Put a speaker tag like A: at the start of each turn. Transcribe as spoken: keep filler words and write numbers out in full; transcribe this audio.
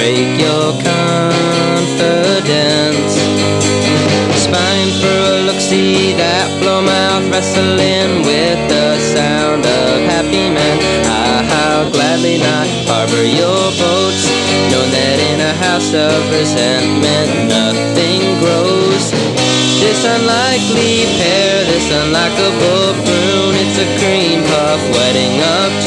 A: break your confidence. Spine for a look-see, that blow mouth wrestling with the sound of happy men. Ah, how gladly not harbor your boats, knowing that in a house of resentment nothing grows. This unlikely pair, this unlikable prune, it's a cream puff wedding of